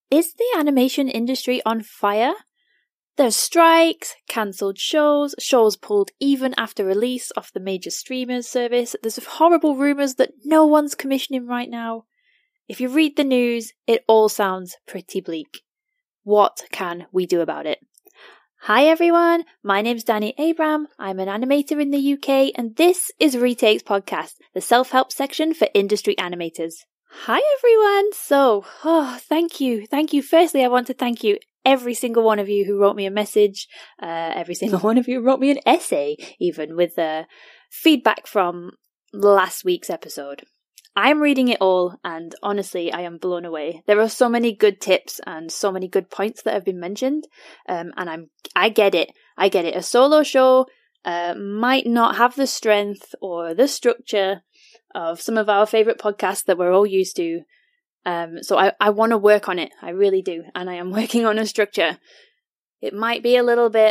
Is the animation industry on fire? There's strikes, cancelled shows pulled even after release off the major streamers service. There's horrible rumours that no one's commissioning right now. If you read the news, it all sounds pretty bleak. What can we do about it? Hi everyone, my name's Danny Abram, I'm an animator in the UK, and this is Retakes Podcast, the self-help section for industry animators. Hi everyone! Thank you. Firstly, I want to thank you, every single one of you who wrote me a message, every single one of you who wrote me an essay, even, with feedback from last week's episode. I'm reading it all, and honestly, I am blown away. There are so many good tips and so many good points that have been mentioned, and I get it. A solo show might not have the strength or the structure of some of our favourite podcasts that we're all used to. So I want to work on it. I really do, and I am working on a structure. It might be a little bit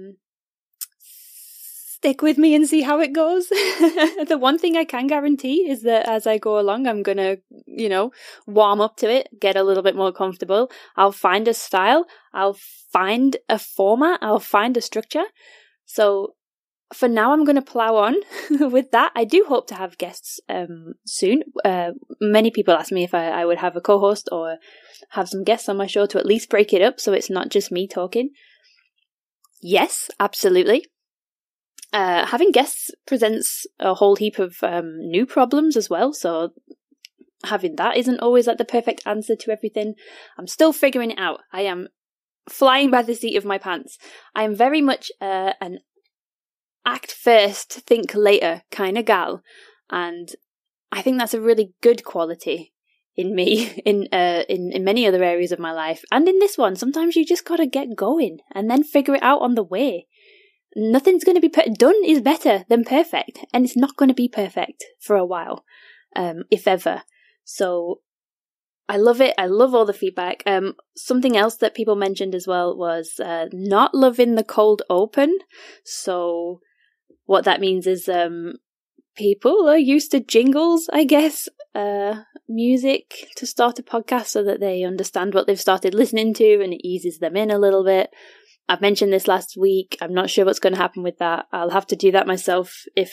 stick with me and see how it goes. The one thing I can guarantee is that as I go along, I'm going to, warm up to it, get a little bit more comfortable. I'll find a style. I'll find a format. I'll find a structure. So for now, I'm going to plow on with that. I do hope to have guests soon. Many people ask me if I would have a co-host or have some guests on my show to at least break it up so it's not just me talking. Yes, absolutely. Having guests presents a whole heap of new problems as well, so having that isn't always like the perfect answer to everything. I'm still figuring it out. I am flying by the seat of my pants. I am very much an act first, think later kind of gal, and I think that's a really good quality in me in many other areas of my life, and in this one. Sometimes you just gotta get going and then figure it out on the way. Nothing's going to be done is better than perfect, and it's not going to be perfect for a while, if ever. So I love it. I love all the feedback. Something else that people mentioned as well was not loving the cold open. So what that means is people are used to jingles, I guess, music to start a podcast so that they understand what they've started listening to and it eases them in a little bit. I've mentioned this last week. I'm not sure what's going to happen with that. I'll have to do that myself if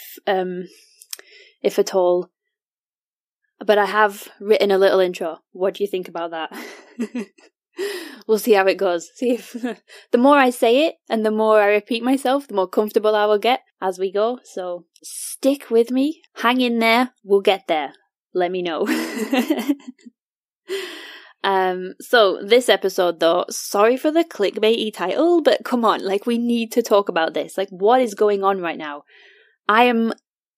at all. But I have written a little intro. What do you think about that? We'll see how it goes. See if the more I say it and the more I repeat myself, the more comfortable I will get as we go. So stick with me. Hang in there. We'll get there. Let me know. So this episode though, sorry for the clickbaity title, but come on, we need to talk about this. What is going on right now? I am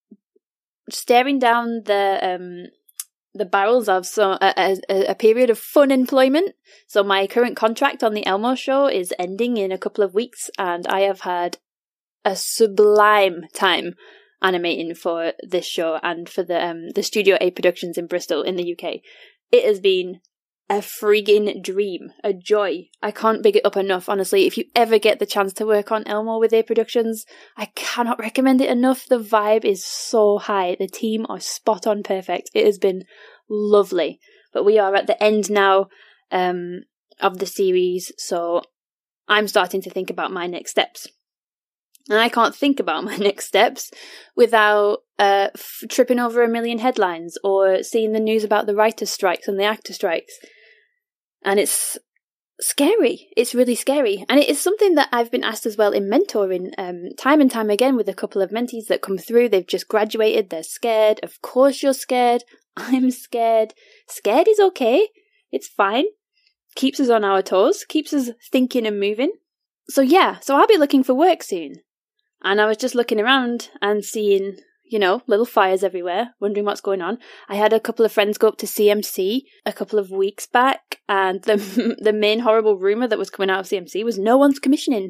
staring down the barrels of a period of fun employment. So my current contract on the Elmo show is ending in a couple of weeks, and I have had a sublime time animating for this show and for the Studio A Productions in Bristol in the UK. It has been a friggin' dream, a joy. I can't big it up enough, honestly. If you ever get the chance to work on Elmo with A Productions, I cannot recommend it enough. The vibe is so high. The team are spot on perfect. It has been lovely. But we are at the end now of the series, so I'm starting to think about my next steps. And I can't think about my next steps without tripping over a million headlines or seeing the news about the writer strikes and the actor strikes. And it's scary. It's really scary. And it is something that I've been asked as well in mentoring time and time again with a couple of mentees that come through. They've just graduated. They're scared. Of course you're scared. I'm scared. Scared is okay. It's fine. Keeps us on our toes. Keeps us thinking and moving. So I'll be looking for work soon. And I was just looking around and seeing, little fires everywhere, wondering what's going on. I had a couple of friends go up to CMC a couple of weeks back, and the main horrible rumour that was coming out of CMC was no one's commissioning.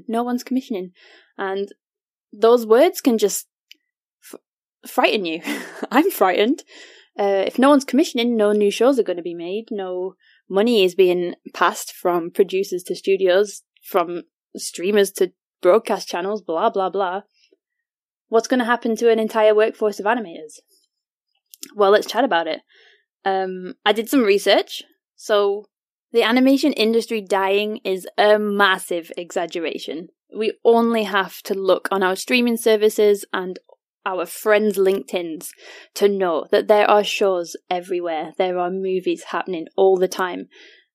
And those words can just frighten you. I'm frightened. If no one's commissioning, no new shows are going to be made, no money is being passed from producers to studios, from streamers to broadcast channels, blah, blah, blah. What's going to happen to an entire workforce of animators? Well, let's chat about it. I did some research. So The animation industry dying is a massive exaggeration. We only have to look on our streaming services and our friends' LinkedIns to know that there are shows everywhere. There are movies happening all the time.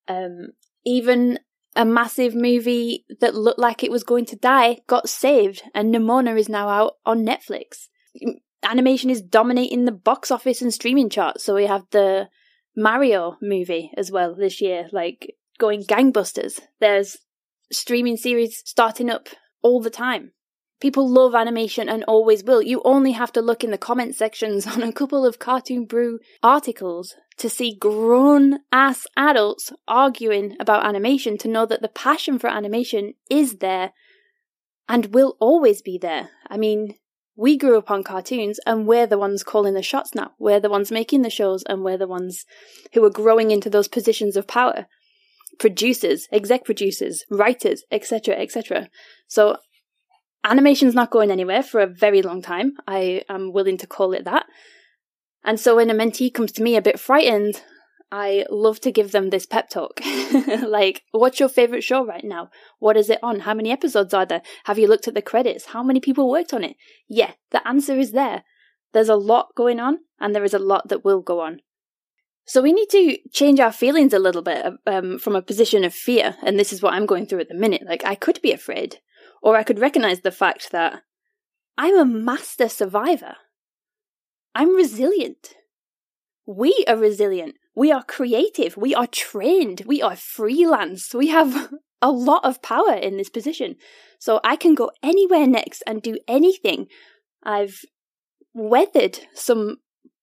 Even a massive movie that looked like it was going to die got saved, and Nimona is now out on Netflix. Animation is dominating the box office and streaming charts, so we have the Mario movie as well this year, like going gangbusters. There's streaming series starting up all the time. People love animation and always will. You only have to look in the comment sections on a couple of Cartoon Brew articles to see grown-ass adults arguing about animation to know that the passion for animation is there and will always be there. I mean, we grew up on cartoons and we're the ones calling the shots now. We're the ones making the shows and we're the ones who are growing into those positions of power. Producers, exec producers, writers, etc., etc. So animation's not going anywhere for a very long time. I am willing to call it that. And so when a mentee comes to me a bit frightened, I love to give them this pep talk. Like, what's your favourite show right now? What is it on? How many episodes are there? Have you looked at the credits? How many people worked on it? Yeah, the answer is there. There's a lot going on, and there is a lot that will go on. So we need to change our feelings a little bit from a position of fear, and this is what I'm going through at the minute. Like, I could be afraid, or I could recognise the fact that I'm a master survivor. I'm resilient. We are resilient. We are creative. We are trained. We are freelance. We have a lot of power in this position. So I can go anywhere next and do anything. I've weathered some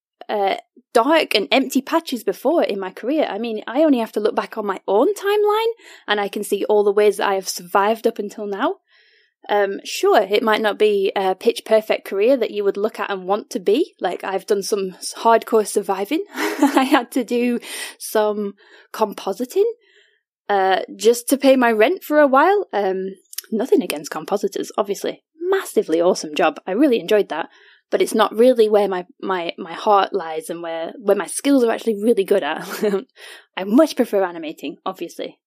dark and empty patches before in my career. I mean, I only have to look back on my own timeline and I can see all the ways that I have survived up until now. Sure, it might not be a pitch perfect career that you would look at and want to be. Like, I've done some hardcore surviving. I had to do some compositing, just to pay my rent for a while. Nothing against compositors, obviously. Massively awesome job. I really enjoyed that. But it's not really where my heart lies and where my skills are actually really good at. I much prefer animating, obviously.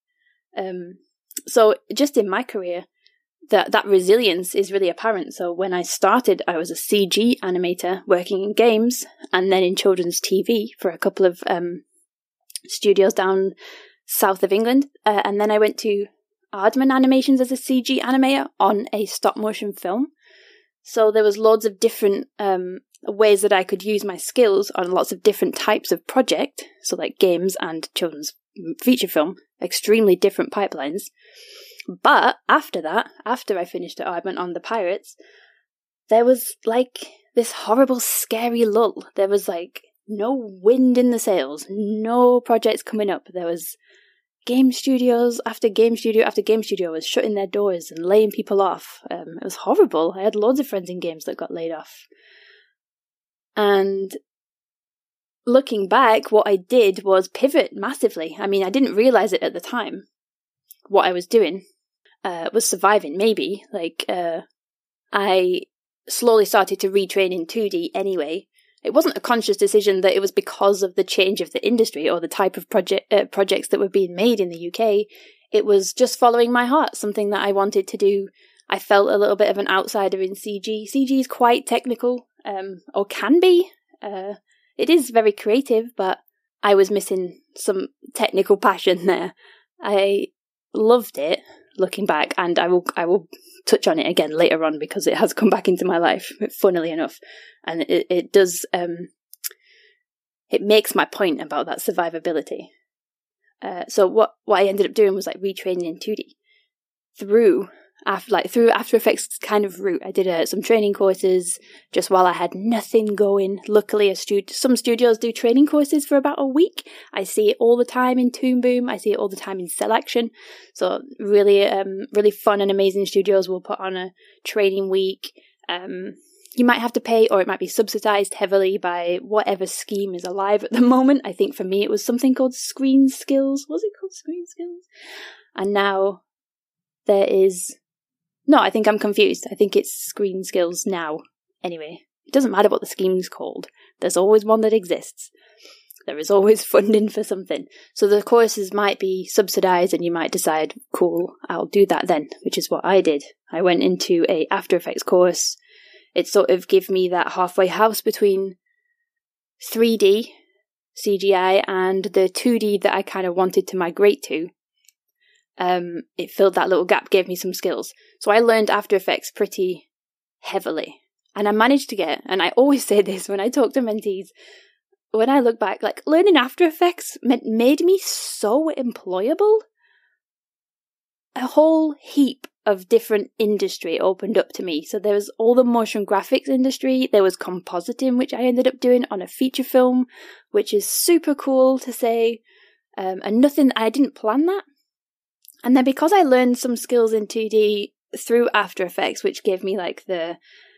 So just in my career, that resilience is really apparent. So when I started, I was a CG animator working in games and then in children's TV for a couple of studios down south of England. And then I went to Aardman Animations as a CG animator on a stop motion film. So there was loads of different ways that I could use my skills on lots of different types of project. So like games and children's feature film, extremely different pipelines. But after that, after I finished at Aardman on The Pirates, there was like this horrible, scary lull. There was like no wind in the sails, no projects coming up. There was game studios after game studio after game studio was shutting their doors and laying people off. It was horrible. I had loads of friends in games that got laid off. And looking back, what I did was pivot massively. I mean, I didn't realize it at the time. What I was doing was surviving, maybe. Like, I slowly started to retrain in 2D anyway. It wasn't a conscious decision that it was because of the change of the industry or the type of projects that were being made in the UK. It was just following my heart, something that I wanted to do. I felt a little bit of an outsider in CG. CG is quite technical, or can be. It is very creative, but I was missing some technical passion there. I loved it, looking back, and I will touch on it again later on because it has come back into my life, funnily enough, and it does. It makes my point about that survivability. So what I ended up doing was like retraining in 2D through After Effects kind of route. I did some training courses just while I had nothing going. Luckily, some studios do training courses for about a week. I see it all the time in Toon Boom. I see it all the time in Cell Action. So really, really fun and amazing studios will put on a training week. You might have to pay, or it might be subsidized heavily by whatever scheme is alive at the moment. I think for me it was something called Screen Skills. Was it called Screen Skills? And now there is... No, I think I'm confused. I think it's Screen Skills now. Anyway, it doesn't matter what the scheme's called. There's always one that exists. There is always funding for something. So the courses might be subsidized and you might decide, cool, I'll do that then, which is what I did. I went into a After Effects course. It sort of gave me that halfway house between 3D CGI and the 2D that I kind of wanted to migrate to. It filled that little gap, gave me some skills. So I learned After Effects pretty heavily. And I managed to get, and I always say this when I talk to mentees, when I look back, like, learning After Effects made me so employable. A whole heap of different industry opened up to me. So there was all the motion graphics industry, there was compositing, which I ended up doing on a feature film, which is super cool to say, and nothing, I didn't plan that. And then because I learned some skills in 2D through After Effects, which gave me like the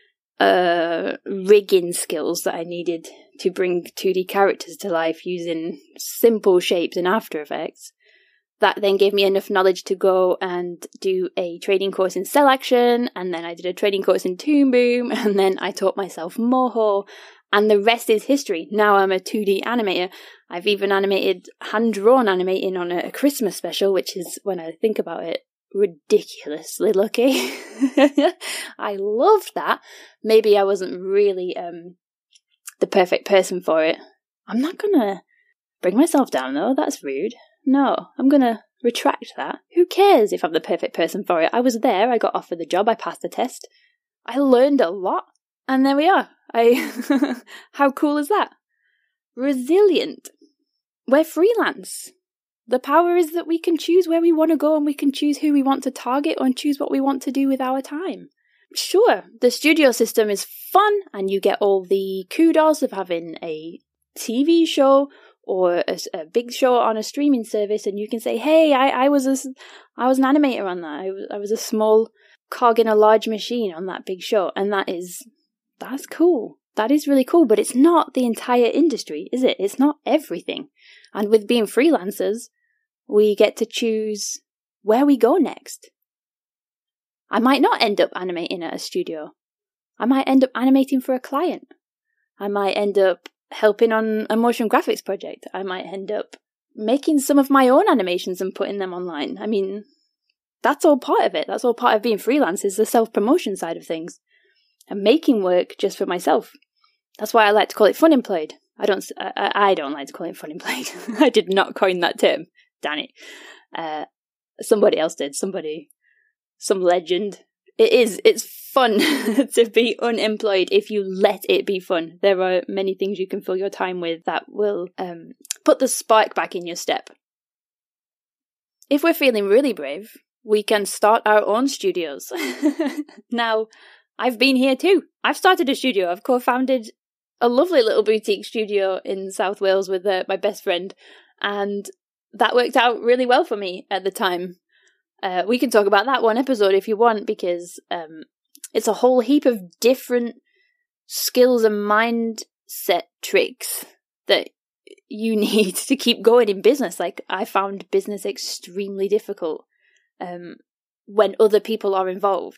rigging skills that I needed to bring 2D characters to life using simple shapes in After Effects, that then gave me enough knowledge to go and do a training course in cell action, and then I did a training course in Toon Boom, and then I taught myself Moho, and the rest is history. Now I'm a 2D animator. I've even animated hand-drawn animating on a Christmas special, which is, when I think about it, ridiculously lucky. I loved that. Maybe I wasn't really the perfect person for it. I'm not gonna bring myself down though, that's rude. No, I'm gonna retract that. Who cares if I'm the perfect person for it? I was there, I got offered the job, I passed the test. I learned a lot, and there we are. How cool is that? Resilient. We're freelance. The power is that we can choose where we want to go and we can choose who we want to target and choose what we want to do with our time. Sure, the studio system is fun and you get all the kudos of having a TV show or a big show on a streaming service, and you can say, hey, I was an animator on that. I was a small cog in a large machine on that big show, and that's cool. That is really cool, but it's not the entire industry, is it? It's not everything. And with being freelancers, we get to choose where we go next. I might not end up animating at a studio. I might end up animating for a client. I might end up helping on a motion graphics project. I might end up making some of my own animations and putting them online. I mean, that's all part of it. That's all part of being freelance, is the self-promotion side of things. And making work just for myself. That's why I like to call it fun employed. I don't like to call it fun employed. I did not coin that term. Damn it. Somebody else did. Some legend. It's fun to be unemployed if you let it be fun. There are many things you can fill your time with that will put the spark back in your step. If we're feeling really brave, we can start our own studios. Now, I've been here too. I've started a studio. I've co-founded a lovely little boutique studio in South Wales with my best friend, and that worked out really well for me at the time. We can talk about that one episode if you want, because it's a whole heap of different skills and mindset tricks that you need to keep going in business. Like, I found business extremely difficult when other people are involved.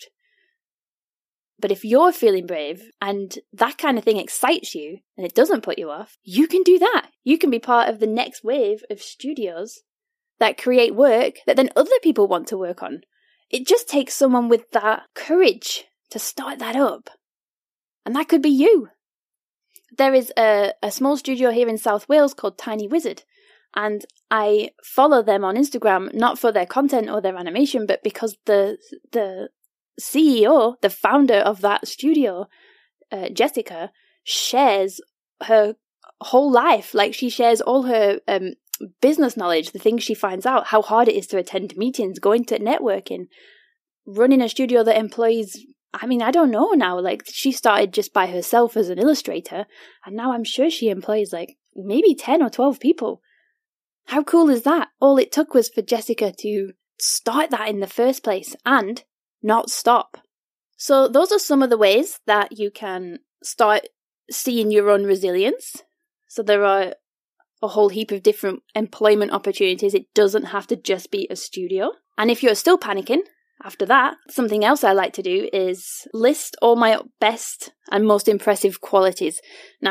But if you're feeling brave and that kind of thing excites you and it doesn't put you off, you can do that. You can be part of the next wave of studios that create work that then other people want to work on. It just takes someone with that courage to start that up. And that could be you. There is a small studio here in South Wales called Tiny Wizard. And I follow them on Instagram, not for their content or their animation, but because the CEO, the founder of that studio, Jessica, shares her whole life. Like, she shares all her business knowledge, the things she finds out, how hard it is to attend meetings, going to networking, running a studio that employs, I mean, I don't know now, like, she started just by herself as an illustrator, and now I'm sure she employs like maybe 10 or 12 people. How cool is that? All it took was for Jessica to start that in the first place and not stop. So those are some of the ways that you can start seeing your own resilience. So there are a whole heap of different employment opportunities. It doesn't have to just be a studio. And if you're still panicking after that, something else I like to do is list all my best and most impressive qualities. Now,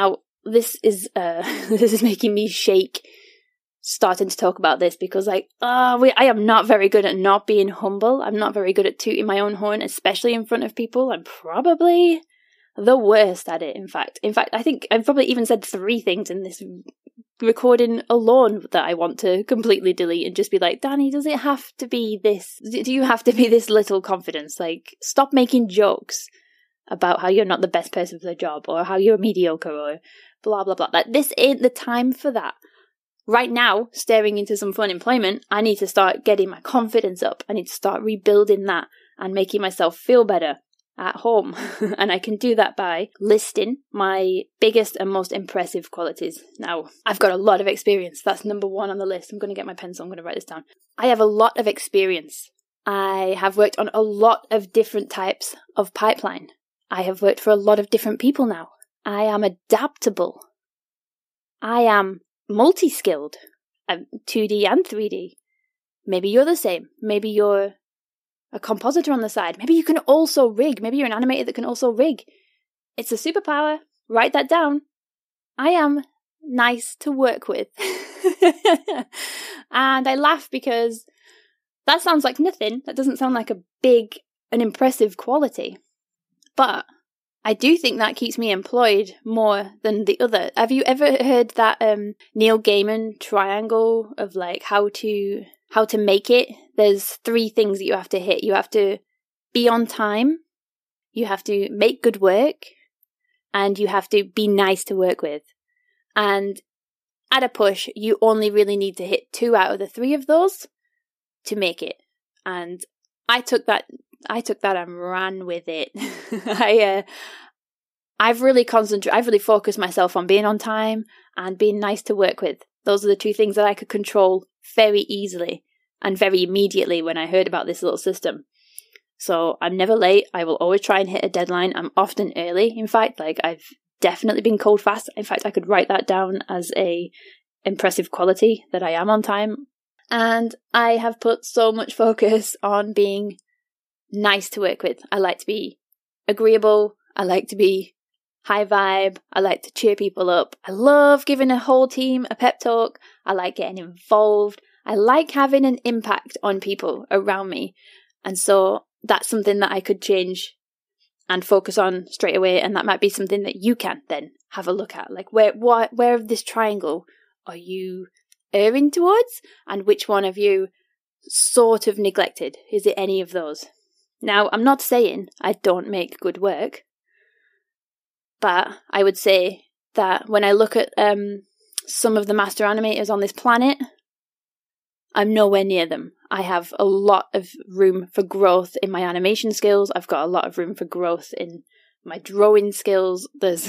this is this is making me shake starting to talk about this, because I am not very good at not being humble. I'm not very good at tooting my own horn, especially in front of people. I'm probably the worst at it, in fact. I think I've probably even said 3 things in this recording alone that I want to completely delete and just be like, Danny, does it have to be this? Do you have to be this little confidence? Like, stop making jokes about how you're not the best person for the job, or how you're mediocre, or blah, blah, blah. Like, this ain't the time for that. Right now, staring into some fun employment, I need to start getting my confidence up. I need to start rebuilding that and making myself feel better at home. And I can do that by listing my biggest and most impressive qualities. Now, I've got a lot of experience. That's number 1 on the list. I'm going to get my pencil. I'm going to write this down. I have a lot of experience. I have worked on a lot of different types of pipeline. I have worked for a lot of different people now. I am adaptable. I am multi-skilled. I'm 2D and 3D. Maybe you're the same. Maybe you're a compositor on the side. Maybe you can also rig. Maybe you're an animator that can also rig. It's a superpower. Write that down. I am nice to work with. And I laugh because that sounds like nothing. That doesn't sound like an impressive quality. But I do think that keeps me employed more than the other. Have you ever heard that Neil Gaiman triangle of like how to make it? There's 3 things that you have to hit. You have to be on time, you have to make good work, and you have to be nice to work with. And at a push, you only really need to hit 2 out of the 3 of those to make it. And I took that and ran with it. I've really focused myself on being on time and being nice to work with. Those are the 2 things that I could control very easily and very immediately when I heard about this little system. So I'm never late. I will always try and hit a deadline. I'm often early. In fact, like, I've definitely been cold fast. In fact, I could write that down as a impressive quality, that I am on time. And I have put so much focus on being nice to work with. I like to be agreeable. I like to be high vibe. I like to cheer people up. I love giving a whole team a pep talk. I like getting involved. I like having an impact on people around me. And so that's something that I could change and focus on straight away. And that might be something that you can then have a look at. Like, where of this triangle are you erring towards? And which one have you sort of neglected? Is it any of those? Now, I'm not saying I don't make good work, but I would say that when I look at some of the master animators on this planet, I'm nowhere near them. I have a lot of room for growth in my animation skills. I've got a lot of room for growth in my drawing skills. There's,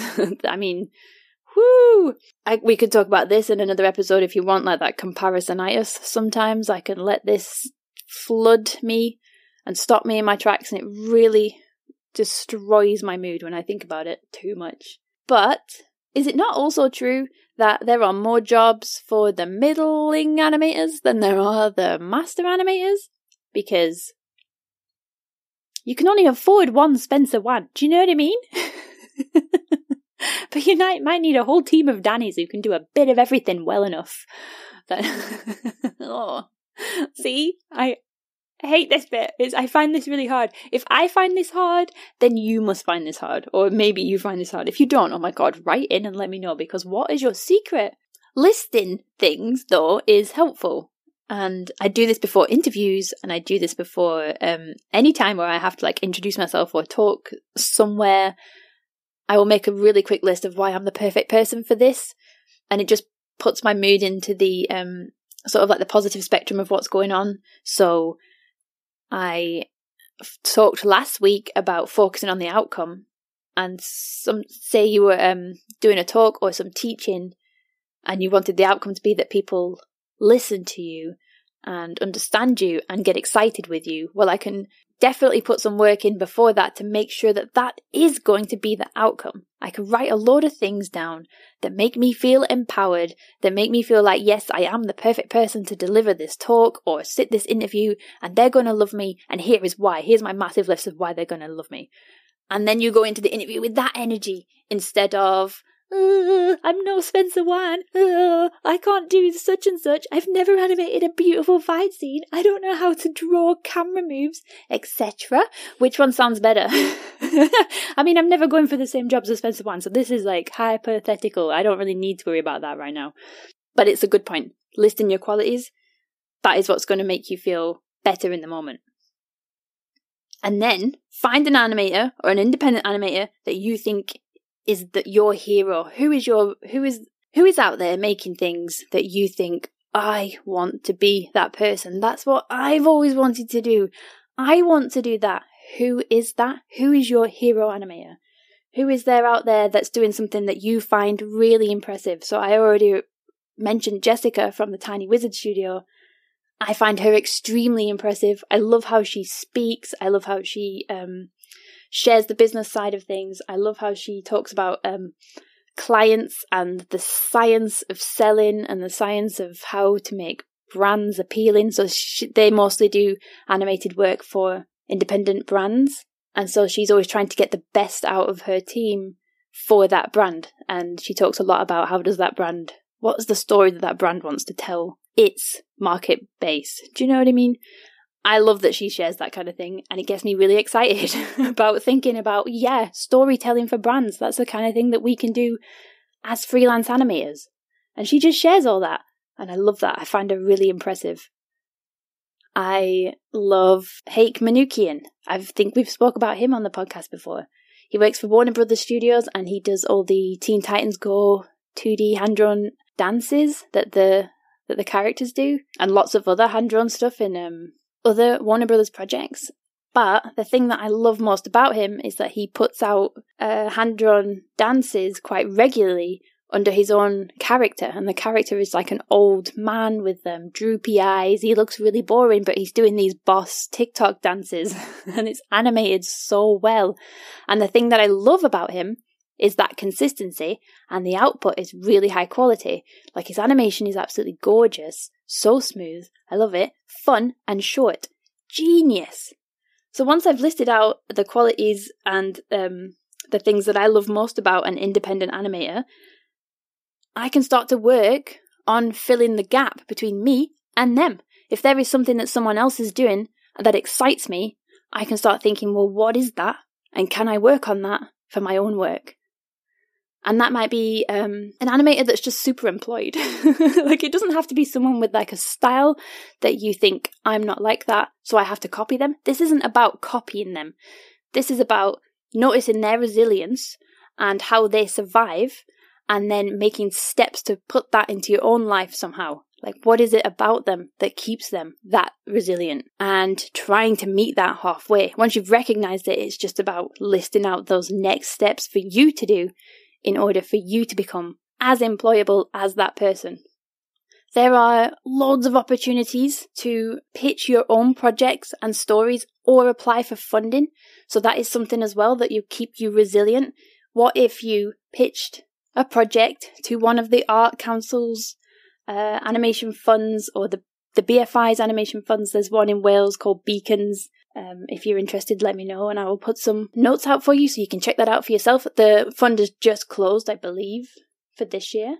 we could talk about this in another episode if you want, like that comparisonitis. Sometimes I can let this flood me and stop me in my tracks, and it really destroys my mood when I think about it too much. But is it not also true that there are more jobs for the middling animators than there are the master animators? Because you can only afford one Spencer Wan. Do you know what I mean? But you might need a whole team of Dannys who can do a bit of everything well enough. See? I hate this bit. I find this really hard. If I find this hard, then you must find this hard. Or maybe you find this hard. If you don't, oh my god, write in and let me know, because what is your secret? Listing things, though, is helpful. And I do this before interviews, and I do this before any time where I have to like introduce myself or talk somewhere. I will make a really quick list of why I'm the perfect person for this. And it just puts my mood into the sort of like the positive spectrum of what's going on. So I talked last week about focusing on the outcome, and say you were doing a talk or some teaching and you wanted the outcome to be that people listen to you and understand you and get excited with you. Well, I can definitely put some work in before that to make sure that that is going to be the outcome. I can write a load of things down that make me feel empowered, that make me feel like, yes, I am the perfect person to deliver this talk or sit this interview, and they're going to love me, and here is why. Here's my massive list of why they're going to love me. And then you go into the interview with that energy instead of, I'm no Spencer Wan. I can't do such and such. I've never animated a beautiful fight scene. I don't know how to draw camera moves, etc. Which one sounds better? I mean, I'm never going for the same jobs as Spencer Wan, so this is like hypothetical. I don't really need to worry about that right now. But it's a good point. Listing your qualities, that is what's going to make you feel better in the moment. And then find an animator or an independent animator that you think is your hero. Who is out there making things that you think, I want to be that person. That's what I've always wanted to do. I want to do that. Who is that? Who is your hero animator? Who is there out there that's doing something that you find really impressive? So I already mentioned Jessica from the Tiny Wizard Studio. I find her extremely impressive. I love how she speaks. I love how she shares the business side of things. I love how she talks about clients and the science of selling and the science of how to make brands appealing. So they mostly do animated work for independent brands. And so she's always trying to get the best out of her team for that brand. And she talks a lot about what is the story that brand wants to tell its market base. Do you know what I mean? I love that she shares that kind of thing, and it gets me really excited about thinking about, storytelling for brands. That's the kind of thing that we can do as freelance animators. And she just shares all that, and I love that. I find her really impressive. I love Heike Manoukian. I think we've spoke about him on the podcast before. He works for Warner Brothers Studios, and he does all the Teen Titans Go 2D hand-drawn dances that the characters do, and lots of other hand-drawn stuff in other Warner Brothers projects. But the thing that I love most about him is that he puts out hand-drawn dances quite regularly under his own character, and the character is like an old man with droopy eyes. He looks really boring, but he's doing these boss TikTok dances, and it's animated so well. And the thing that I love about him is that consistency, and the output is really high quality. Like, his animation is absolutely gorgeous, so smooth, I love it, fun and short. Genius! So once I've listed out the qualities and the things that I love most about an independent animator, I can start to work on filling the gap between me and them. If there is something that someone else is doing that excites me, I can start thinking, well, what is that? And can I work on that for my own work? And that might be an animator that's just super employed. Like, it doesn't have to be someone with like a style that you think, I'm not like that, so I have to copy them. This isn't about copying them. This is about noticing their resilience and how they survive, and then making steps to put that into your own life somehow. Like, what is it about them that keeps them that resilient? And trying to meet that halfway. Once you've recognized it, it's just about listing out those next steps for you to do in order for you to become as employable as that person. There are loads of opportunities to pitch your own projects and stories or apply for funding. So that is something as well that keep you resilient. What if you pitched a project to one of the Art Council's animation funds, or the BFI's animation funds? There's one in Wales called Beacons. If you're interested, let me know, and I will put some notes out for you so you can check that out for yourself. The fund is just closed, I believe, for this year.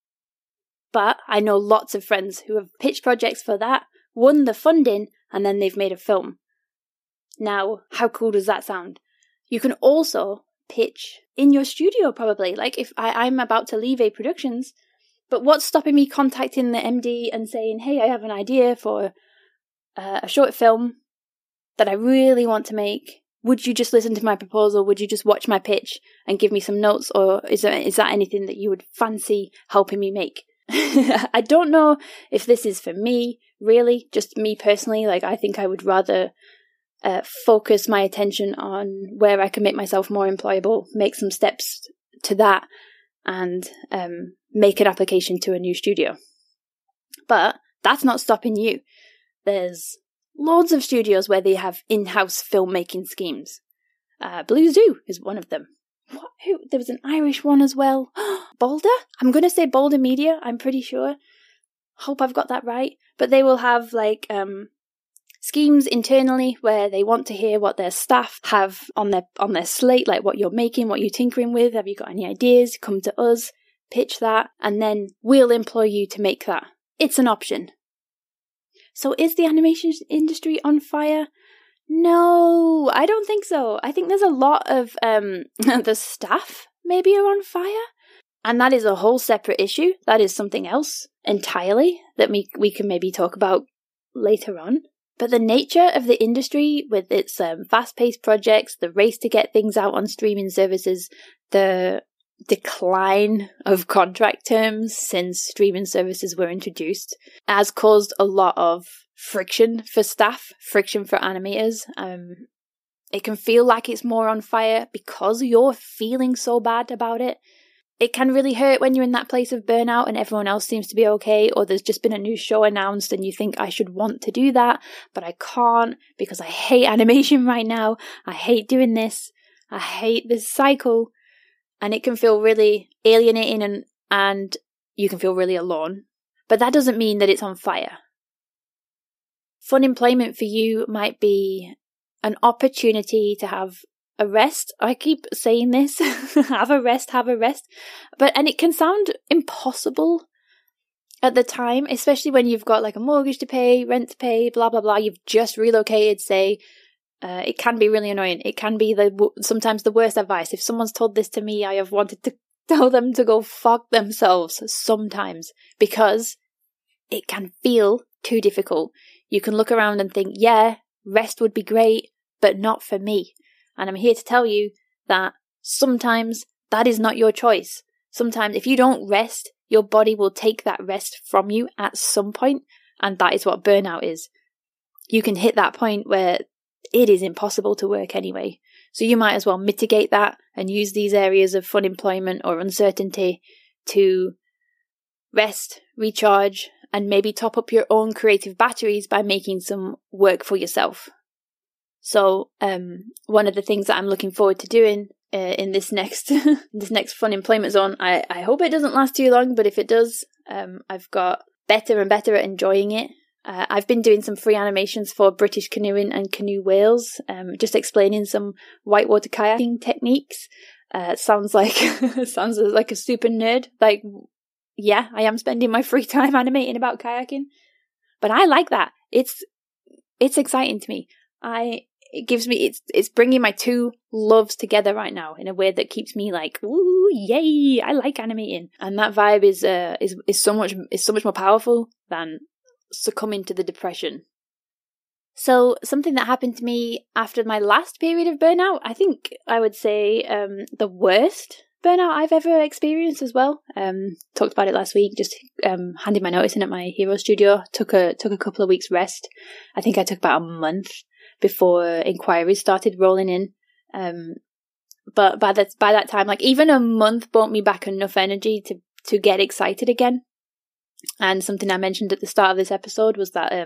But I know lots of friends who have pitched projects for that, won the funding, and then they've made a film. Now, how cool does that sound? You can also pitch in your studio, probably. Like, if I'm about to leave A Productions, but what's stopping me contacting the MD and saying, hey, I have an idea for a short film that I really want to make. Would you just listen to my proposal? Would you just watch my pitch and give me some notes? Or is that anything that you would fancy helping me make? I don't know if this is for me, really, just me personally. Like, I think I would rather focus my attention on where I can make myself more employable, make some steps to that, and make an application to a new studio. But that's not stopping you. There's loads of studios where they have in-house filmmaking schemes. Blue Zoo is one of them. There was an Irish one as well. Boulder? I'm going to say Boulder Media, I'm pretty sure. Hope I've got that right. But they will have, like, schemes internally where they want to hear what their staff have on their slate, like what you're making, what you're tinkering with. Have you got any ideas? Come to us, pitch that, and then we'll employ you to make that. It's an option. So is the animation industry on fire? No, I don't think so. I think there's a lot of the staff maybe are on fire. And that is a whole separate issue. That is something else entirely that we can maybe talk about later on. But the nature of the industry with its fast-paced projects, the race to get things out on streaming services, the decline of contract terms since streaming services were introduced has caused a lot of friction for staff, friction for animators. It can feel like it's more on fire because you're feeling so bad about it. It can really hurt when you're in that place of burnout and everyone else seems to be okay, or there's just been a new show announced and you think I should want to do that, but I can't because I hate animation right now. I hate doing this. I hate this cycle. And it can feel really alienating and you can feel really alone. But that doesn't mean that it's on fire. Fun employment for you might be an opportunity to have a rest. I keep saying this, have a rest. And it can sound impossible at the time, especially when you've got like a mortgage to pay, rent to pay, blah, blah, blah. You've just relocated, say. It can be really annoying. It can be sometimes the worst advice. If someone's told this to me, I have wanted to tell them to go fuck themselves sometimes because it can feel too difficult. You can look around and think, yeah, rest would be great, but not for me. And I'm here to tell you that sometimes that is not your choice. Sometimes if you don't rest, your body will take that rest from you at some point, and that is what burnout is. You can hit that point where it is impossible to work anyway. So you might as well mitigate that and use these areas of fun employment or uncertainty to rest, recharge, and maybe top up your own creative batteries by making some work for yourself. So one of the things that I'm looking forward to doing in this next fun employment zone, I hope it doesn't last too long, but if it does, I've got better and better at enjoying it. I've been doing some free animations for British Canoeing and Canoe Wales, just explaining some whitewater kayaking techniques. Sounds like a super nerd. Like, yeah, I am spending my free time animating about kayaking, but I like that. It's exciting to me. It's bringing my two loves together right now in a way that keeps me like, ooh, yay! I like animating, and that vibe is so much more powerful than succumbing to the depression. So something that happened to me after my last period of burnout, I think I would say the worst burnout I've ever experienced as well. Talked about it last week, just handed my notice in at my hero studio, took a couple of weeks rest. I think I took about a month before inquiries started rolling in. But by that time, like even a month brought me back enough energy to get excited again. And something I mentioned at the start of this episode was that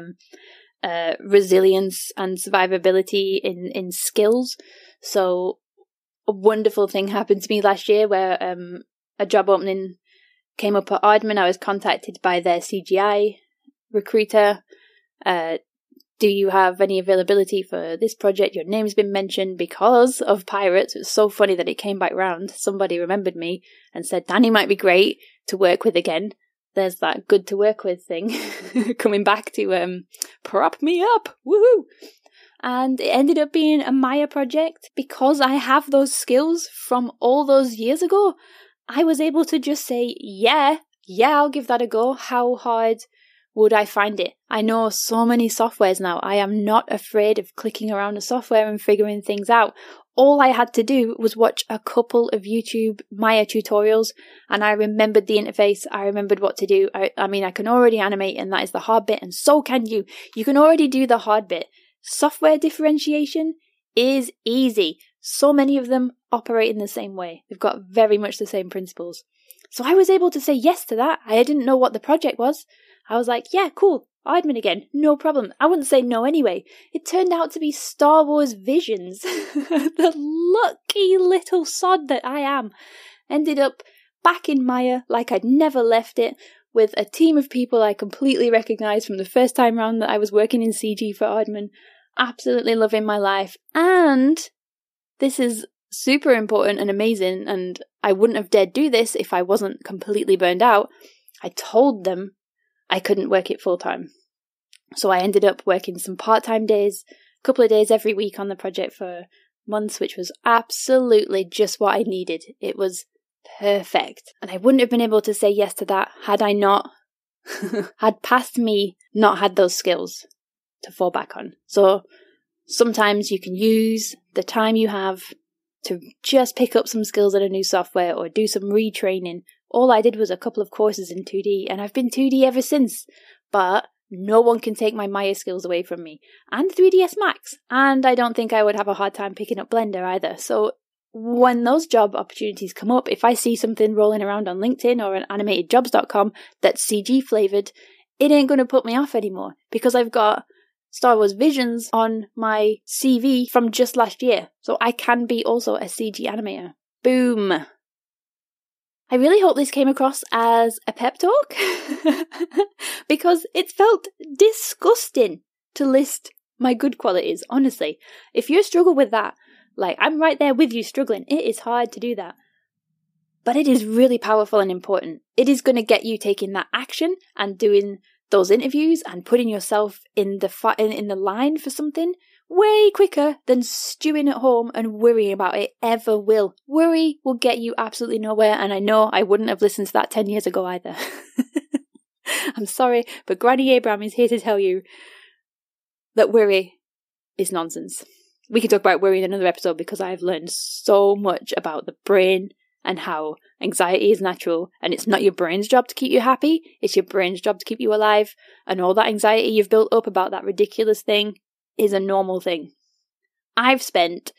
resilience and survivability in skills. So a wonderful thing happened to me last year where a job opening came up at Aardman. I was contacted by their CGI recruiter. Do you have any availability for this project? Your name's been mentioned because of Pirates. It was so funny that it came back round. Somebody remembered me and said, Danny might be great to work with again. There's that good to work with thing coming back to prop me up. Woohoo! And it ended up being a Maya project because I have those skills from all those years ago. I was able to just say, yeah, I'll give that a go. How hard would I find it? I know so many softwares now. I am not afraid of clicking around a software and figuring things out. All I had to do was watch a couple of YouTube Maya tutorials and I remembered the interface. I remembered what to do. I mean, I can already animate and that is the hard bit, and so can you. You can already do the hard bit. Software differentiation is easy. So many of them operate in the same way. They've got very much the same principles. So I was able to say yes to that. I didn't know what the project was. I was like, yeah, cool. Aardman again, no problem. I wouldn't say no anyway. It turned out to be Star Wars Visions. The lucky little sod that I am. Ended up back in Maya like I'd never left it, with a team of people I completely recognised from the first time round that I was working in CG for Aardman. Absolutely loving my life. And this is super important and amazing, and I wouldn't have dared do this if I wasn't completely burned out. I told them I couldn't work it full time. So I ended up working some part-time days, a couple of days every week on the project for months, which was absolutely just what I needed. It was perfect. And I wouldn't have been able to say yes to that had I not, had past me not had those skills to fall back on. So sometimes you can use the time you have to just pick up some skills in a new software or do some retraining. All I did was a couple of courses in 2D, and I've been 2D ever since. But no one can take my Maya skills away from me, and 3ds Max. And I don't think I would have a hard time picking up Blender either. So when those job opportunities come up, if I see something rolling around on LinkedIn or on animatedjobs.com that's CG flavoured, it ain't going to put me off anymore, because I've got Star Wars Visions on my CV from just last year. So I can be also a CG animator. Boom. I really hope this came across as a pep talk because it felt disgusting to list my good qualities, honestly. If you struggle with that, like, I'm right there with you struggling. It is hard to do that. But it is really powerful and important. It is going to get you taking that action and doing those interviews and putting yourself in the line for something way quicker than stewing at home and worrying about it ever will. Worry will get you absolutely nowhere, and I know I wouldn't have listened to that 10 years ago either. I'm sorry, but Granny Abraham is here to tell you that worry is nonsense. We can talk about worry in another episode, because I've learned so much about the brain and how anxiety is natural, and it's not your brain's job to keep you happy, it's your brain's job to keep you alive, and all that anxiety you've built up about that ridiculous thing is a normal thing. I've spent,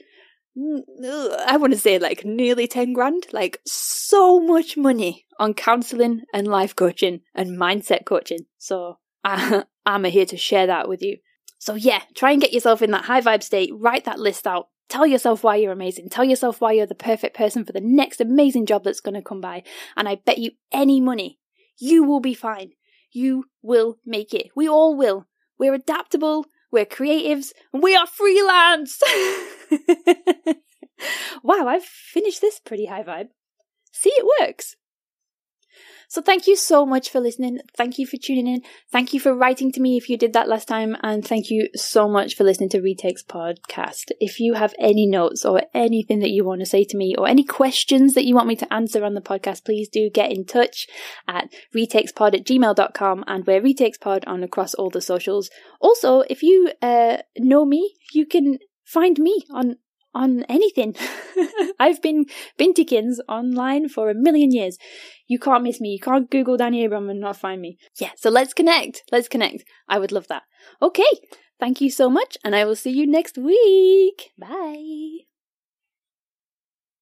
I want to say, like nearly 10 grand, like so much money on counselling and life coaching and mindset coaching. So I'm here to share that with you. So yeah, try and get yourself in that high vibe state, write that list out, tell yourself why you're amazing, tell yourself why you're the perfect person for the next amazing job that's going to come by, and I bet you any money, you will be fine. You will make it. We all will. We're adaptable, we're creatives, and we are freelance! Wow, I've finished this pretty high vibe. See, it works. So thank you so much for listening. Thank you for tuning in. Thank you for writing to me if you did that last time. And thank you so much for listening to Retakes Podcast. If you have any notes or anything that you want to say to me, or any questions that you want me to answer on the podcast, please do get in touch at retakespod@gmail.com, and we're retakespod on across all the socials. Also, if you know me, you can find me on anything. I've been Bintikins online for a million years. You can't miss me. You can't Google Danny Abraham and not find me. Yeah, so let's connect. Let's connect. I would love that. Okay, thank you so much, and I will see you next week.